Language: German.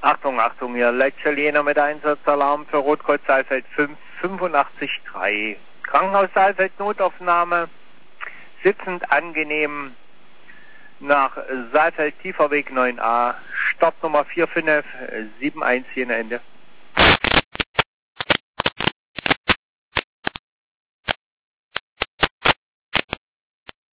Achtung, Achtung, hier Leitscheljener mit Einsatzalarm für Rotkreuz Saalfeld 5, 85-3. Krankenhaus Saalfeld Notaufnahme, sitzend angenehm nach Saalfeld Tieferweg 9a, Startnummer 45714 Ende.